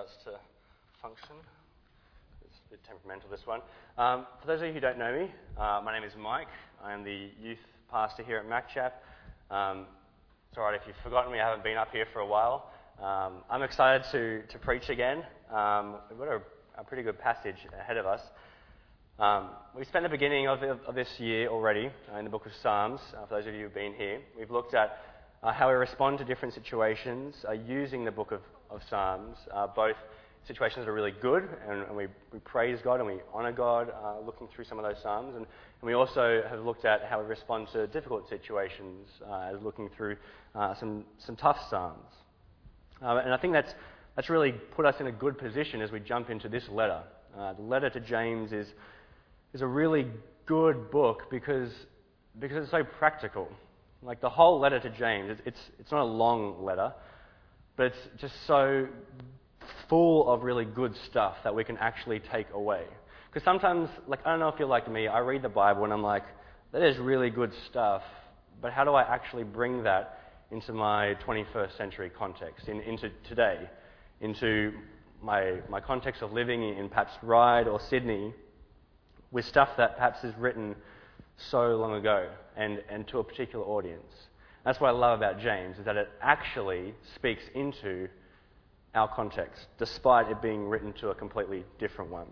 starts to function. It's a bit temperamental, this one. For those of you who don't know me, my name is Mike. I am the youth pastor here at MacChap. It's all right if you've forgotten me. I haven't been up here for a while. I'm excited to preach again. We've got a pretty good passage ahead of us. We spent the beginning of this year already in the book of Psalms. For those of you who've been here, we've looked at how we respond to different situations using the book of Psalms, both situations that are really good, and we praise God and we honour God looking through some of those Psalms, and we also have looked at how we respond to difficult situations as looking through some tough Psalms. And I think that's really put us in a good position as we jump into this letter. The letter to James is a really good book because it's so practical. Like the whole letter to James, it's not a long letter, but it's just so full of really good stuff that we can actually take away. Because sometimes, like, I don't know if you're like me, I read the Bible and I'm like, that is really good stuff, but how do I actually bring that into my 21st century context, into today, into my context of living in perhaps Ryde or Sydney, with stuff that perhaps is written so long ago and to a particular audience. That's what I love about James, is that it actually speaks into our context, despite it being written to a completely different one.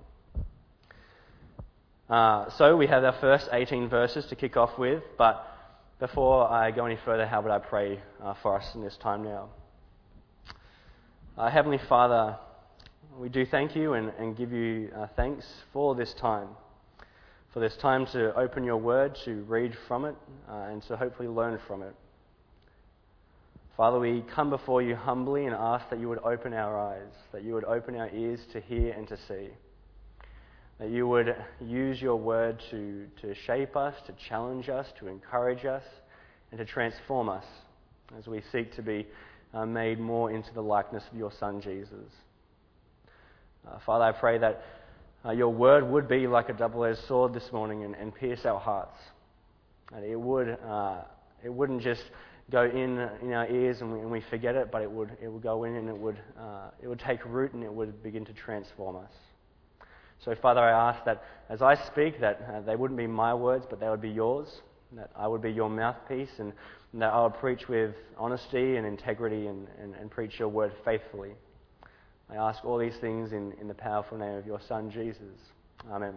So we have our first 18 verses to kick off with, but before I go any further, how would I pray for us in this time now? Heavenly Father, we do thank you and give you thanks for this time to open your word, to read from it, and to hopefully learn from it. Father, we come before you humbly and ask that you would open our eyes, that you would open our ears to hear and to see, that you would use your word to shape us, to challenge us, to encourage us, and to transform us as we seek to be made more into the likeness of your Son, Jesus. Father, I pray that your word would be like a double-edged sword this morning and pierce our hearts. And it wouldn't just go in our ears and we forget it, but it would go in and it would take root and it would begin to transform us. So Father, I ask that as I speak, that they wouldn't be my words, but they would be yours, that I would be your mouthpiece, and that I would preach with honesty and integrity and preach your word faithfully. I ask all these things in the powerful name of your Son, Jesus. Amen.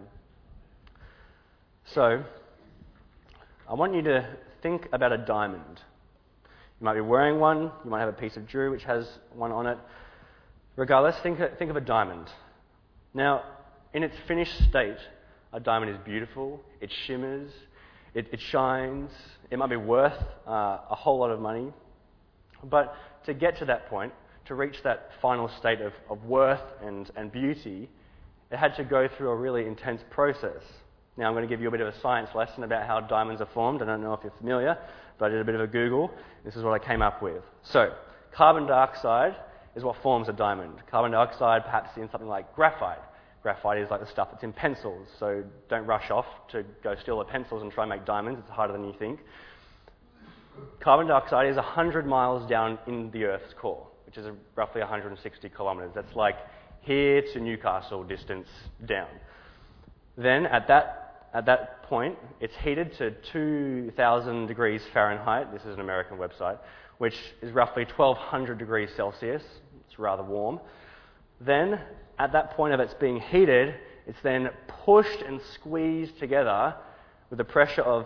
So, I want you to think about a diamond. You might be wearing one, you might have a piece of jewelry which has one on it. Regardless, think of a diamond. Now, in its finished state, a diamond is beautiful, it shimmers, it shines, it might be worth a whole lot of money. But to get to that point, to reach that final state of worth and beauty, it had to go through a really intense process. Now I'm going to give you a bit of a science lesson about how diamonds are formed. I don't know if you're familiar, but I did a bit of a Google. This is what I came up with. So, carbon dioxide is what forms a diamond. Carbon dioxide perhaps in something like graphite. Graphite is like the stuff that's in pencils, so don't rush off to go steal the pencils and try and make diamonds. It's harder than you think. Carbon dioxide is 100 miles down in the Earth's core, which is roughly 160 kilometres. That's like here to Newcastle distance down. Then at that point, it's heated to 2,000 degrees Fahrenheit. This is an American website, which is roughly 1,200 degrees Celsius. It's rather warm. Then, at that point of it's being heated, it's then pushed and squeezed together with a pressure of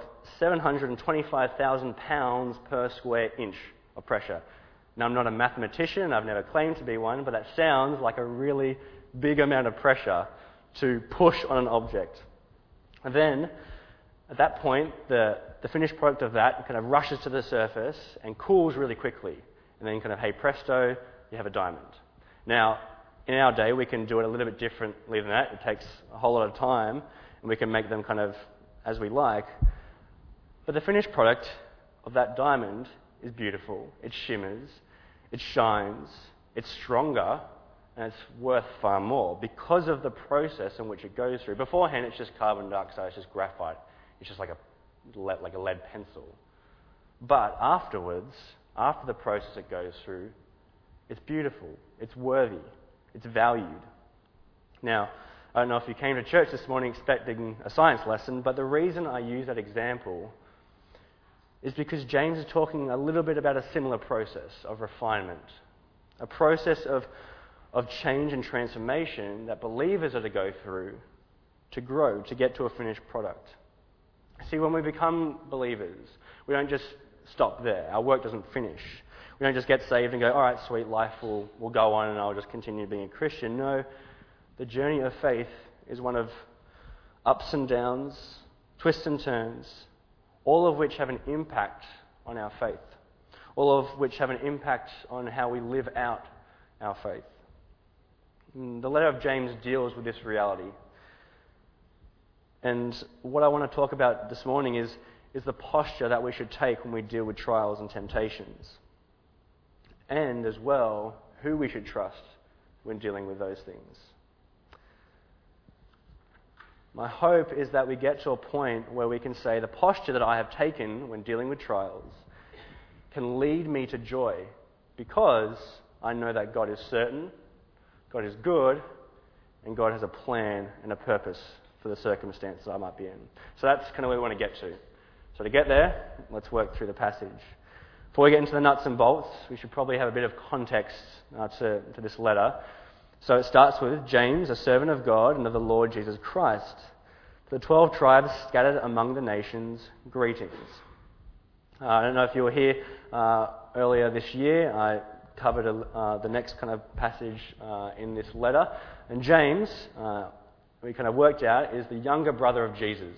725,000 pounds per square inch of pressure. Now, I'm not a mathematician, I've never claimed to be one, but that sounds like a really big amount of pressure to push on an object. And then, at that point, the finished product of that kind of rushes to the surface and cools really quickly. And then kind of, hey presto, you have a diamond. Now, in our day, we can do it a little bit differently than that. It takes a whole lot of time, and we can make them kind of as we like. But the finished product of that diamond is beautiful. It shimmers, it shines, it's stronger, and it's worth far more because of the process in which it goes through. Beforehand, it's just carbon dioxide, it's just graphite. It's just like a lead pencil. But afterwards, after the process it goes through, it's beautiful, it's worthy, It's valued. Now, I don't know if you came to church this morning expecting a science lesson, but the reason I use that example is because James is talking a little bit about a similar process of refinement, a process of change and transformation that believers are to go through to grow, to get to a finished product. See, when we become believers, we don't just stop there. Our work doesn't finish. We don't just get saved and go, all right, sweet, life will go on and I'll just continue being a Christian. No, the journey of faith is one of ups and downs, twists and turns, all of which have an impact on our faith, all of which have an impact on how we live out our faith. The letter of James deals with this reality. And what I want to talk about this morning is the posture that we should take when we deal with trials and temptations. And as well, who we should trust when dealing with those things. My hope is that we get to a point where we can say the posture that I have taken when dealing with trials can lead me to joy because I know that God is certain, God is good, and God has a plan and a purpose for the circumstances I might be in. So that's kind of where we want to get to. So to get there, let's work through the passage. Before we get into the nuts and bolts, we should probably have a bit of context to this letter. So it starts with James, a servant of God and of the Lord Jesus Christ. To the 12 tribes scattered among the nations, greetings. I don't know if you were here earlier this year. I covered the next kind of passage in this letter. And James, we kind of worked out, is the younger brother of Jesus.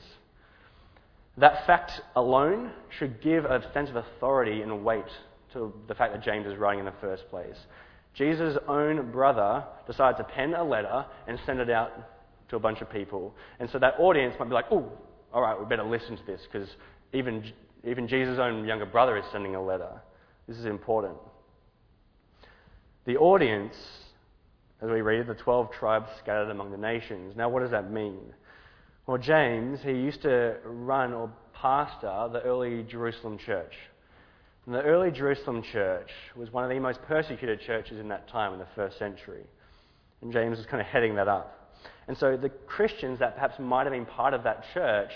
That fact alone should give a sense of authority and weight to the fact that James is writing in the first place. Jesus' own brother decided to pen a letter and send it out to a bunch of people. And so that audience might be like, oh, all right, we better listen to this because even Jesus' own younger brother is sending a letter. This is important. The audience, as we read, the 12 tribes scattered among the nations. Now, what does that mean? Well, James, he used to run or pastor the early Jerusalem church. And the early Jerusalem church was one of the most persecuted churches in that time, in the first century. And James was kind of heading that up. And so the Christians that perhaps might have been part of that church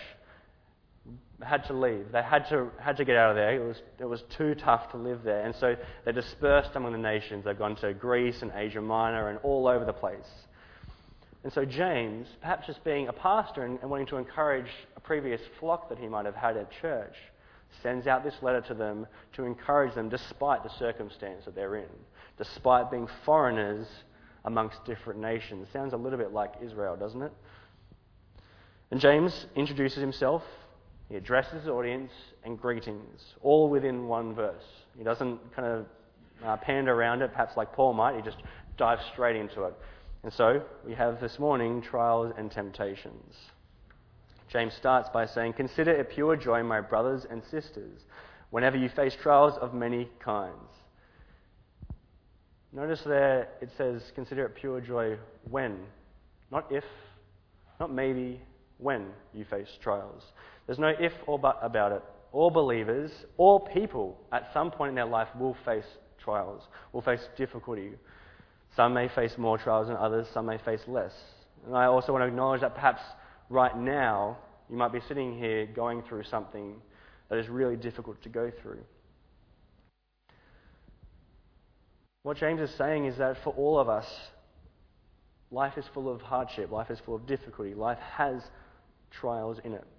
had to leave. They had to get out of there. It was too tough to live there. And so they dispersed among the nations. They've gone to Greece and Asia Minor and all over the place. And so James, perhaps just being a pastor and wanting to encourage a previous flock that he might have had at church, sends out this letter to them to encourage them despite the circumstance that they're in, despite being foreigners amongst different nations. Sounds a little bit like Israel, doesn't it? And James introduces himself, he addresses his audience, and greetings, all within one verse. He doesn't kind of pander around it, perhaps like Paul might, he just dives straight into it. And so, we have this morning trials and temptations. James starts by saying, "Consider it pure joy, my brothers and sisters, whenever you face trials of many kinds." Notice there it says, consider it pure joy when. Not if, not maybe, when you face trials. There's no if or but about it. All believers, all people, at some point in their life will face trials, will face difficulty. Some may face more trials than others, some may face less. And I also want to acknowledge that perhaps right now you might be sitting here going through something that is really difficult to go through. What James is saying is that for all of us, life is full of hardship, life is full of difficulty, life has trials in it.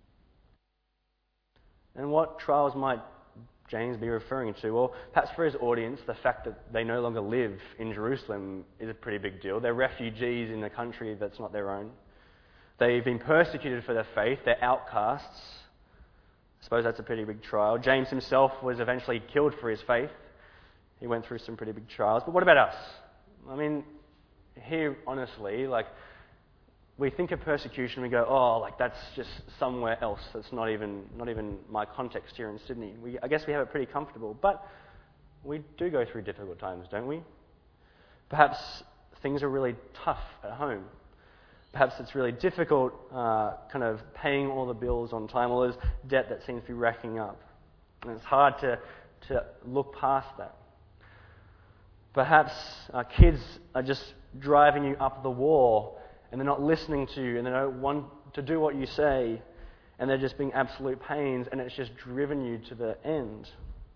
And what trials might James be referring to? Well, perhaps for his audience, the fact that they no longer live in Jerusalem is a pretty big deal. They're refugees in a country that's not their own. They've been persecuted for their faith. They're outcasts. I suppose that's a pretty big trial. James himself was eventually killed for his faith. He went through some pretty big trials. But what about us? I mean, here, honestly, we think of persecution, we go, oh, that's just somewhere else. That's not even my context here in Sydney. I guess we have it pretty comfortable, but we do go through difficult times, don't we? Perhaps things are really tough at home. Perhaps it's really difficult kind of paying all the bills on time, all those debt that seems to be racking up. And it's hard to look past that. Perhaps our kids are just driving you up the wall, and they're not listening to you, and they don't want to do what you say, and they're just being absolute pains, and it's just driven you to the end.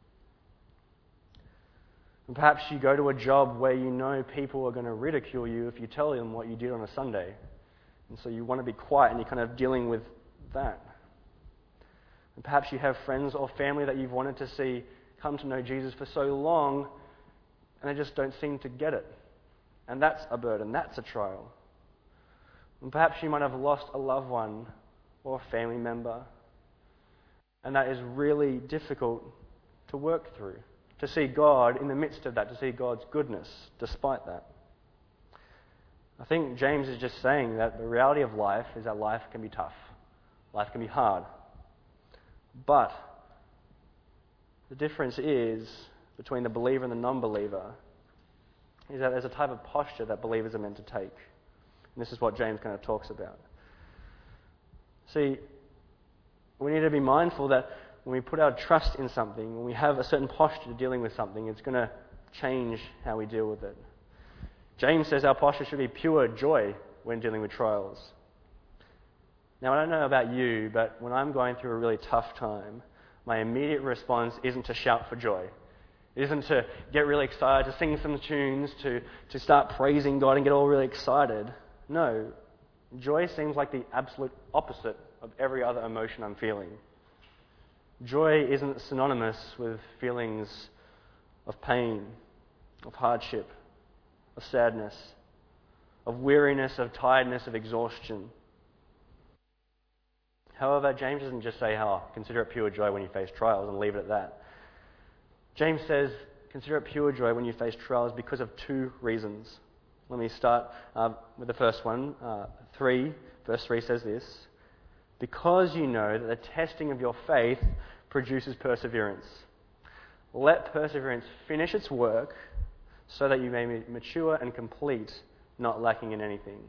And perhaps you go to a job where you know people are going to ridicule you if you tell them what you did on a Sunday. And so you want to be quiet, and you're kind of dealing with that. And perhaps you have friends or family that you've wanted to see come to know Jesus for so long, and they just don't seem to get it. And that's a burden, that's a trial. And perhaps you might have lost a loved one or a family member, and that is really difficult to work through, to see God in the midst of that, to see God's goodness despite that. I think James is just saying that the reality of life is that life can be tough, life can be hard. But the difference is between the believer and the non-believer is that there's a type of posture that believers are meant to take. And this is what James kind of talks about. See, we need to be mindful that when we put our trust in something, when we have a certain posture dealing with something, it's going to change how we deal with it. James says our posture should be pure joy when dealing with trials. Now, I don't know about you, but when I'm going through a really tough time, my immediate response isn't to shout for joy. It isn't to get really excited, to sing some tunes, to start praising God and get all really excited. No, joy seems like the absolute opposite of every other emotion I'm feeling. Joy isn't synonymous with feelings of pain, of hardship, of sadness, of weariness, of tiredness, of exhaustion. However, James doesn't just say, consider it pure joy when you face trials and leave it at that. James says, consider it pure joy when you face trials because of two reasons. Let me start with the first one. Verse 3 says this: because you know that the testing of your faith produces perseverance. Let perseverance finish its work so that you may be mature and complete, not lacking in anything.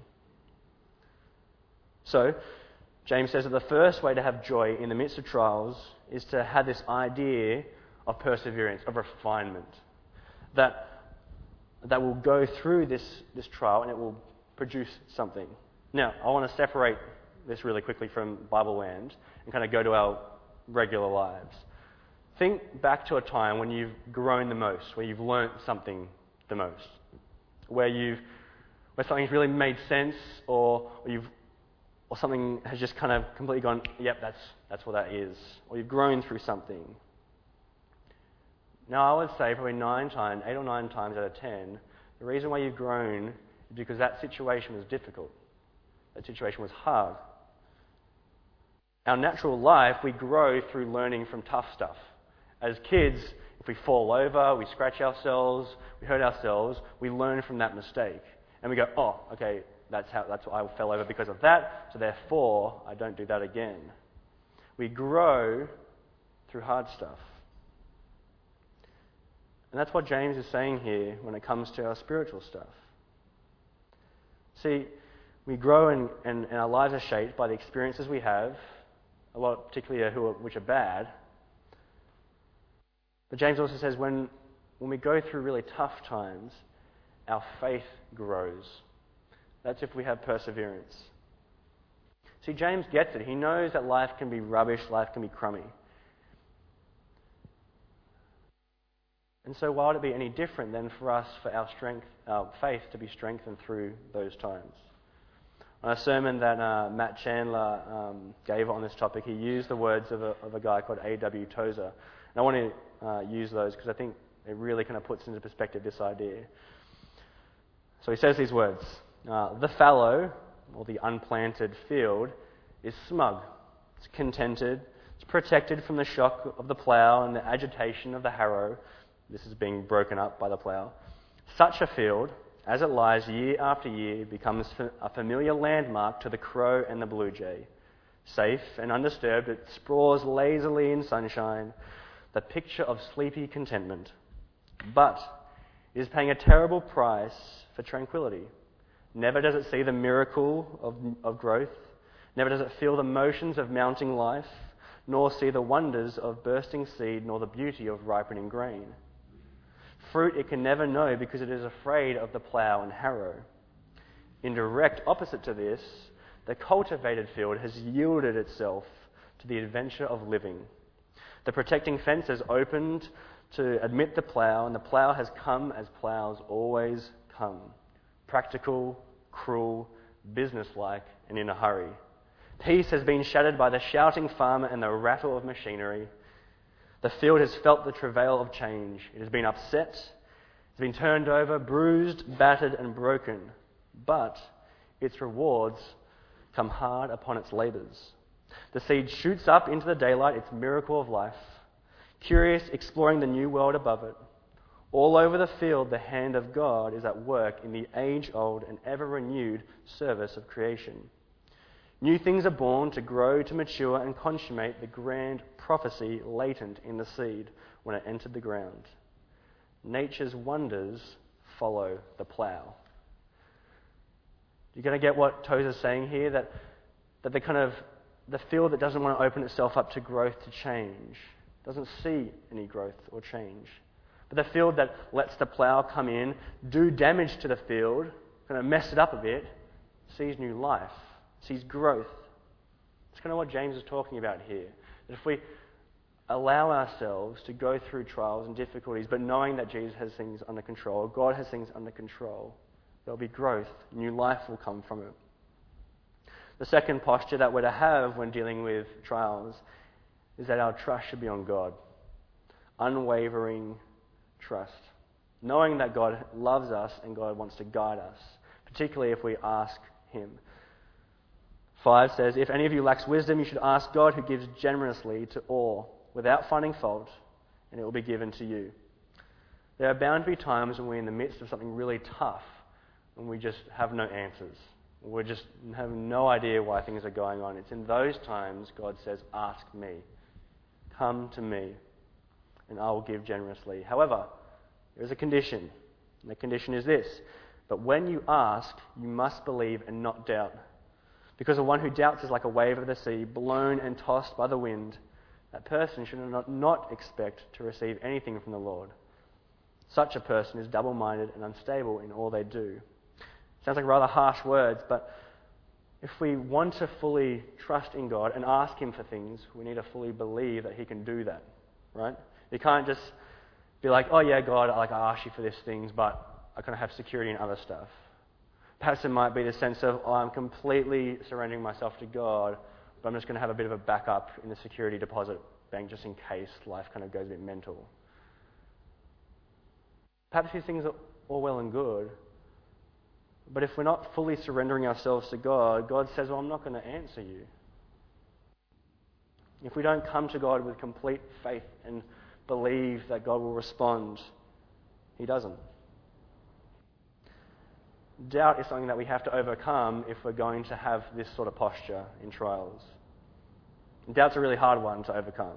So, James says that the first way to have joy in the midst of trials is to have this idea of perseverance, of refinement, that will go through this trial and it will produce something. Now, I want to separate this really quickly from Bible land and kind of go to our regular lives. Think back to a time when you've grown the most, where you've learnt something the most, where something's really made sense, or something has just kind of completely gone, yep, that's what that is. Or you've grown through something. Now, I would say probably 8 or 9 times out of 10, the reason why you've grown is because that situation was difficult. That situation was hard. Our natural life, we grow through learning from tough stuff. As kids, if we fall over, we scratch ourselves, we hurt ourselves, we learn from that mistake. And we go, oh, okay, that's why I fell over because of that, so therefore I don't do that again. We grow through hard stuff. And that's what James is saying here when it comes to our spiritual stuff. See, we grow and our lives are shaped by the experiences we have, a lot particularly which are bad. But James also says when we go through really tough times, our faith grows. That's if we have perseverance. See, James gets it. He knows that life can be rubbish, life can be crummy. And so why would it be any different than for us, for our faith to be strengthened through those times? On a sermon that Matt Chandler gave on this topic, he used the words of a guy called A.W. Tozer. And I want to use those because I think it really kind of puts into perspective this idea. So he says these words: the fallow, or the unplanted field, is smug, it's contented, it's protected from the shock of the plough and the agitation of the harrow. This is being broken up by the plough. Such a field, as it lies year after year, becomes a familiar landmark to the crow and the blue jay. Safe and undisturbed, it sprawls lazily in sunshine, the picture of sleepy contentment. But it is paying a terrible price for tranquility. Never does it see the miracle of growth. Never does it feel the motions of mounting life, nor see the wonders of bursting seed, nor the beauty of ripening grain. Fruit it can never know because it is afraid of the plough and harrow. In direct opposite to this, the cultivated field has yielded itself to the adventure of living. The protecting fence has opened to admit the plough, and the plough has come as ploughs always come. Practical, cruel, businesslike, and in a hurry. Peace has been shattered by the shouting farmer and the rattle of machinery. The field has felt the travail of change. It has been upset, it's been turned over, bruised, battered, and broken. But its rewards come hard upon its labours. The seed shoots up into the daylight, its miracle of life, curious, exploring the new world above it. All over the field, the hand of God is at work in the age-old and ever-renewed service of creation. New things are born to grow, to mature, and consummate the grand prophecy latent in the seed when it entered the ground. Nature's wonders follow the plough. You're going to get what Tozer's saying here, that the field that doesn't want to open itself up to growth, to change, doesn't see any growth or change. But the field that lets the plough come in, do damage to the field, kind of mess it up a bit, sees new life, sees growth. That's kind of what James is talking about here. That if we allow ourselves to go through trials and difficulties, but knowing that Jesus has things under control, God has things under control, there'll be growth, new life will come from it. The second posture that we're to have when dealing with trials is that our trust should be on God. Unwavering trust. Knowing that God loves us and God wants to guide us, particularly if we ask Him. 5 says, if any of you lacks wisdom, you should ask God, who gives generously to all, without finding fault, and it will be given to you. There are bound to be times when we're in the midst of something really tough and we just have no answers. We just have no idea why things are going on. It's in those times God says, ask me. Come to me, and I will give generously. However, there is a condition, and the condition is this: but when you ask, you must believe and not doubt. Because the one who doubts is like a wave of the sea, blown and tossed by the wind. That person should not expect to receive anything from the Lord. Such a person is double-minded and unstable in all they do. Sounds like rather harsh words, but if we want to fully trust in God and ask Him for things, we need to fully believe that He can do that, right? You can't just be like, oh yeah, God, I asked you for these things, but I kind of have security in other stuff. Perhaps it might be the sense of, I'm completely surrendering myself to God, but I'm just going to have a bit of a backup in the security deposit bank just in case life kind of goes a bit mental. Perhaps these things are all well and good, but if we're not fully surrendering ourselves to God, God says, well, I'm not going to answer you. If we don't come to God with complete faith and believe that God will respond, He doesn't. Doubt is something that we have to overcome if we're going to have this sort of posture in trials. And doubt's a really hard one to overcome.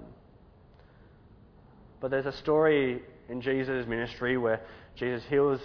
But there's a story in Jesus' ministry where Jesus heals,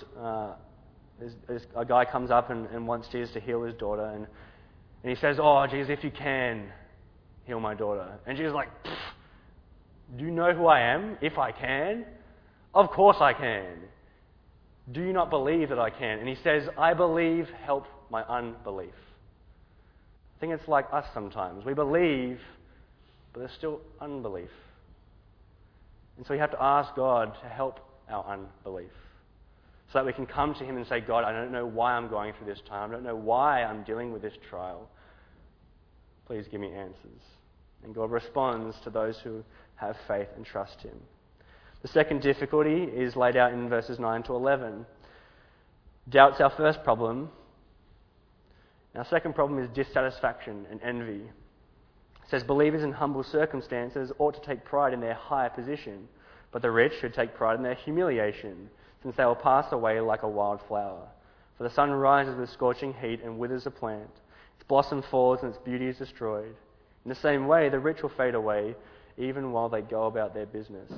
a guy comes up and wants Jesus to heal his daughter, and he says, oh, Jesus, if you can, heal my daughter. And Jesus is like, do you know who I am, if I can? Of course I can. Do you not believe that I can? And he says, I believe, help my unbelief. I think it's like us sometimes. We believe, but there's still unbelief. And so we have to ask God to help our unbelief, so that we can come to Him and say, God, I don't know why I'm going through this time. I don't know why I'm dealing with this trial. Please give me answers. And God responds to those who have faith and trust Him. The second difficulty is laid out in verses 9 to 11. Doubt's our first problem. Our second problem is dissatisfaction and envy. It says, believers in humble circumstances ought to take pride in their high position, but the rich should take pride in their humiliation, since they will pass away like a wild flower. For the sun rises with scorching heat and withers a plant. Its blossom falls and its beauty is destroyed. In the same way, the rich will fade away, even while they go about their business.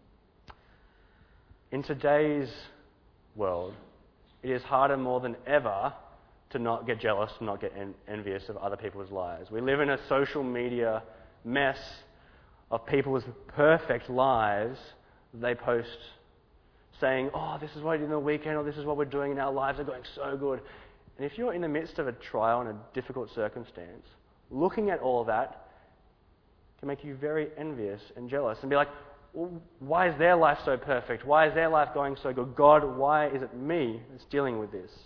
In today's world, it is harder more than ever to not get jealous, to not get envious of other people's lives. We live in a social media mess of people's perfect lives. They post saying, oh, this is what I did in the weekend, or this is what we're doing in our lives, are going so good. And if you're in the midst of a trial and a difficult circumstance, looking at all that can make you very envious and jealous and be like, well, why is their life so perfect? Why is their life going so good? God, why is it me that's dealing with this?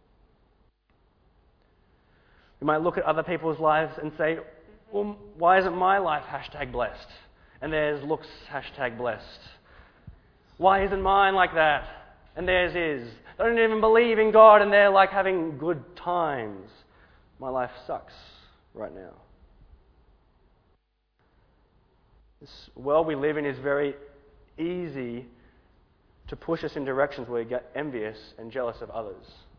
We might look at other people's lives and say, well, why isn't my life #blessed? And theirs looks #blessed. Why isn't mine like that? And theirs is. They don't even believe in God and they're like having good times. My life sucks right now. This world we live in is very easy to push us in directions where we get envious and jealous of others.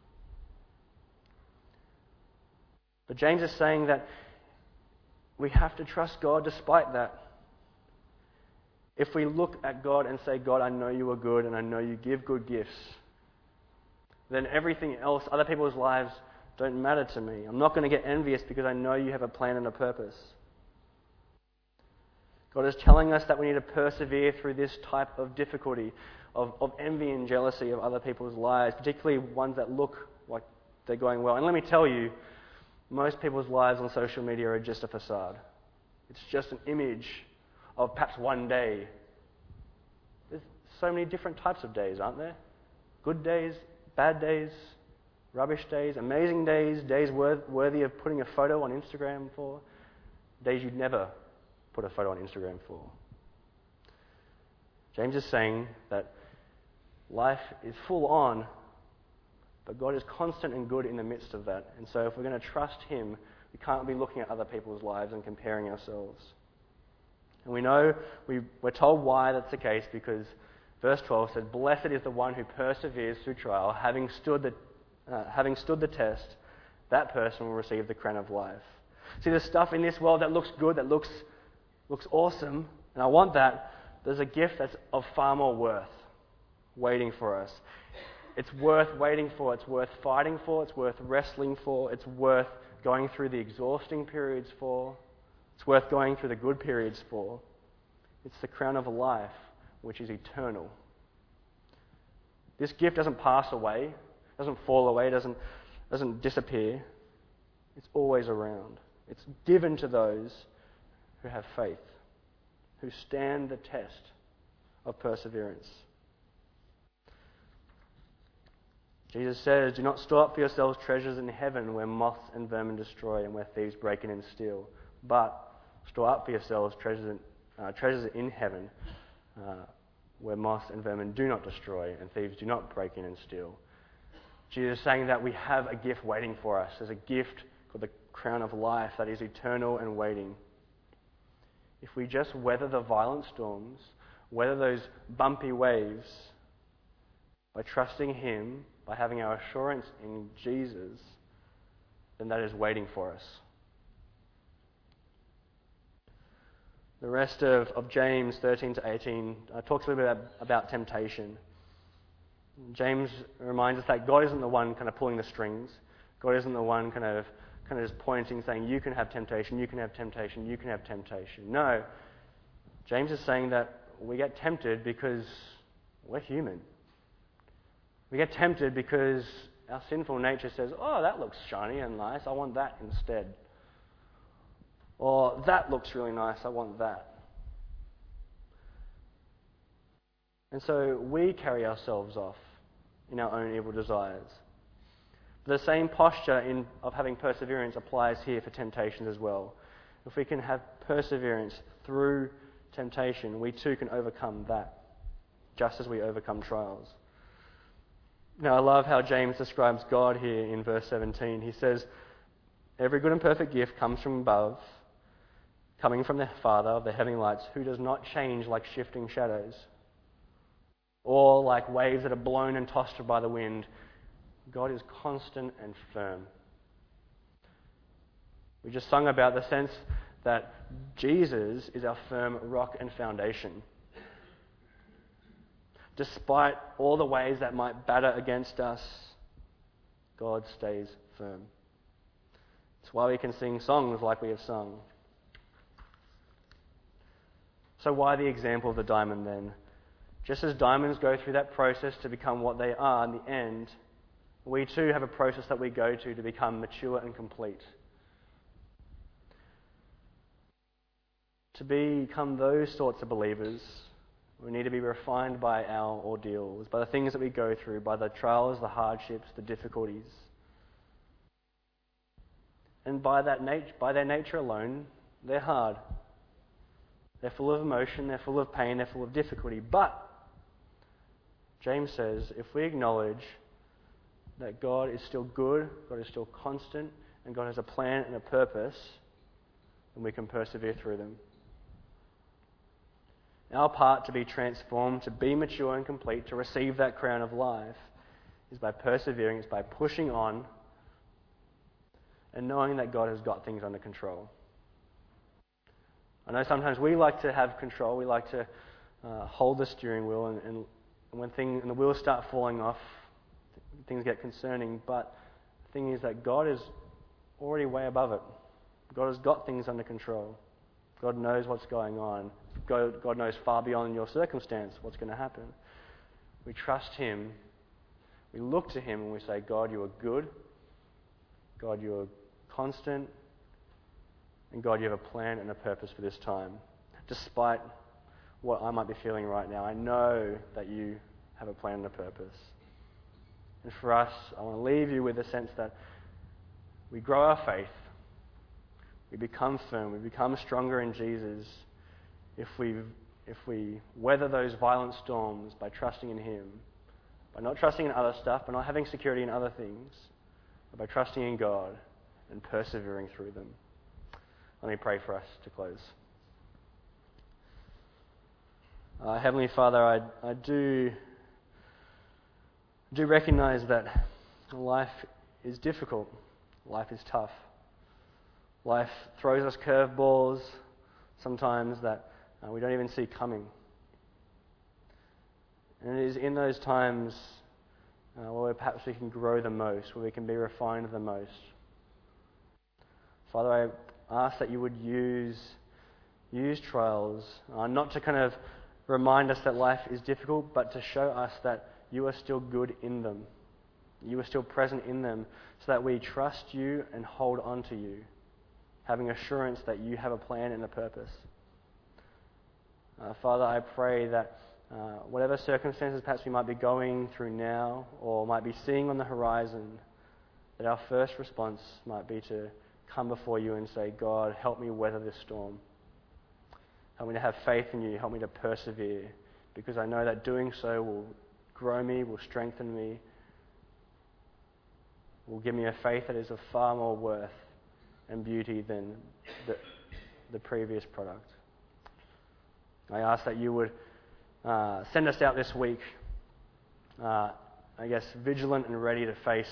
But James is saying that we have to trust God despite that. If we look at God and say, God, I know you are good and I know you give good gifts, then everything else, other people's lives, don't matter to me. I'm not going to get envious because I know you have a plan and a purpose. God is telling us that we need to persevere through this type of difficulty, of envy and jealousy of other people's lives, particularly ones that look like they're going well. And let me tell you, most people's lives on social media are just a facade. It's just an image of perhaps one day. There's so many different types of days, aren't there? Good days, bad days, rubbish days, amazing days, days worthy of putting a photo on Instagram for, days you'd never put a photo on Instagram for. James is saying that life is full on, but God is constant and good in the midst of that. And so if we're going to trust Him, we can't be looking at other people's lives and comparing ourselves. And we know, we're told why that's the case, because verse 12 says, "Blessed is the one who perseveres through trial, having stood the test, that person will receive the crown of life." See, there's stuff in this world that looks good, that looks awesome, and I want that. There's a gift that's of far more worth waiting for us. It's worth waiting for, it's worth fighting for, it's worth wrestling for, it's worth going through the exhausting periods for, it's worth going through the good periods for. It's the crown of life, which is eternal. This gift doesn't pass away, doesn't fall away, doesn't disappear. It's always around. It's given to those who have faith, who stand the test of perseverance. Jesus says, "Do not store up for yourselves treasures in heaven where moths and vermin destroy and where thieves break in and steal, but store up for yourselves treasures in heaven where moths and vermin do not destroy and thieves do not break in and steal." Jesus is saying that we have a gift waiting for us. There's a gift called the crown of life that is eternal and waiting. If we just weather the violent storms, weather those bumpy waves, by trusting Him, by having our assurance in Jesus, then that is waiting for us. The rest of James 13 to 18 talks a little bit about temptation. James reminds us that God isn't the one kind of pulling the strings. God isn't the one kind of just pointing, saying, you can have temptation, you can have temptation, you can have temptation. No. James is saying that we get tempted because we're human. We get tempted because our sinful nature says, oh, that looks shiny and nice, I want that instead. Or that looks really nice, I want that. And so we carry ourselves off in our own evil desires. The same posture of having perseverance applies here for temptations as well. If we can have perseverance through temptation, we too can overcome that, just as we overcome trials. Now, I love how James describes God here in verse 17. He says, "Every good and perfect gift comes from above, coming from the Father of the heavenly lights, who does not change like shifting shadows, or like waves that are blown and tossed by the wind. God is constant and firm." We just sung about the sense that Jesus is our firm rock and foundation. Despite all the waves that might batter against us, God stays firm. It's why we can sing songs like we have sung. So why the example of the diamond then? Just as diamonds go through that process to become what they are in the end, We too have a process that we go to become mature and complete. To become those sorts of believers, we need to be refined by our ordeals, by the things that we go through, by the trials, the hardships, the difficulties. And by their nature alone, they're hard. They're full of emotion, they're full of pain, they're full of difficulty. But James says, if we acknowledge that God is still good, God is still constant, and God has a plan and a purpose, then we can persevere through them. Our part to be transformed, to be mature and complete, to receive that crown of life, is by persevering, it's by pushing on, and knowing that God has got things under control. I know sometimes we like to have control, we like to hold the steering wheel, and when the wheels start falling off, things get concerning, but the thing is that God is already way above it. God has got things under control. God knows what's going on. God knows far beyond your circumstance what's going to happen. We trust Him. We look to Him and we say, God, you are good. God, you are constant. And God, you have a plan and a purpose for this time. Despite what I might be feeling right now, I know that you have a plan and a purpose. And for us, I want to leave you with a sense that we grow our faith. We become firm. We become stronger in Jesus if we weather those violent storms by trusting in Him, by not trusting in other stuff, by not having security in other things, but by trusting in God and persevering through them. Let me pray for us to close. Heavenly Father, I do recognize that life is difficult. Life is tough. Life throws us curveballs sometimes that we don't even see coming. And it is in those times where perhaps we can grow the most, where we can be refined the most. Father, I ask that you would use trials, not to kind of remind us that life is difficult, but to show us that you are still good in them. You are still present in them, so that we trust you and hold on to you, having assurance that you have a plan and a purpose. Father, I pray that whatever circumstances perhaps we might be going through now or might be seeing on the horizon, that our first response might be to come before you and say, God, help me weather this storm. Help me to have faith in you. Help me to persevere, because I know that doing so will grow me, will strengthen me, will give me a faith that is of far more worth and beauty than the previous product. I ask that you would send us out this week, vigilant and ready to face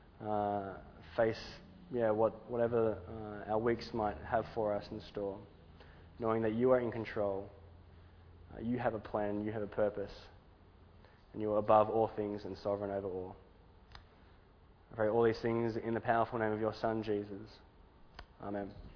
whatever our weeks might have for us in store, knowing that you are in control, you have a plan, you have a purpose, and you are above all things and sovereign over all. I pray all these things in the powerful name of your Son, Jesus. Amen.